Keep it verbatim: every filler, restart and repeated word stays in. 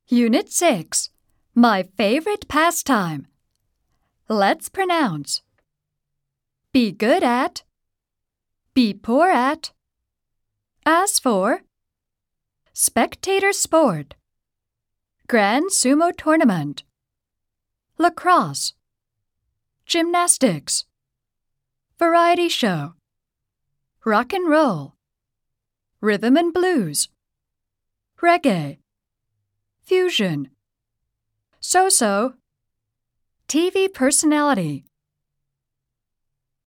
Unit six. My favorite pastime. Let's pronounce. Be good at. Be poor at. As for. Spectator sport. Grand sumo tournament. Lacrosse. Gymnastics. Variety show. Rock and roll. Rhythm and blues. Reggae. Fusion. So-so. T V personality.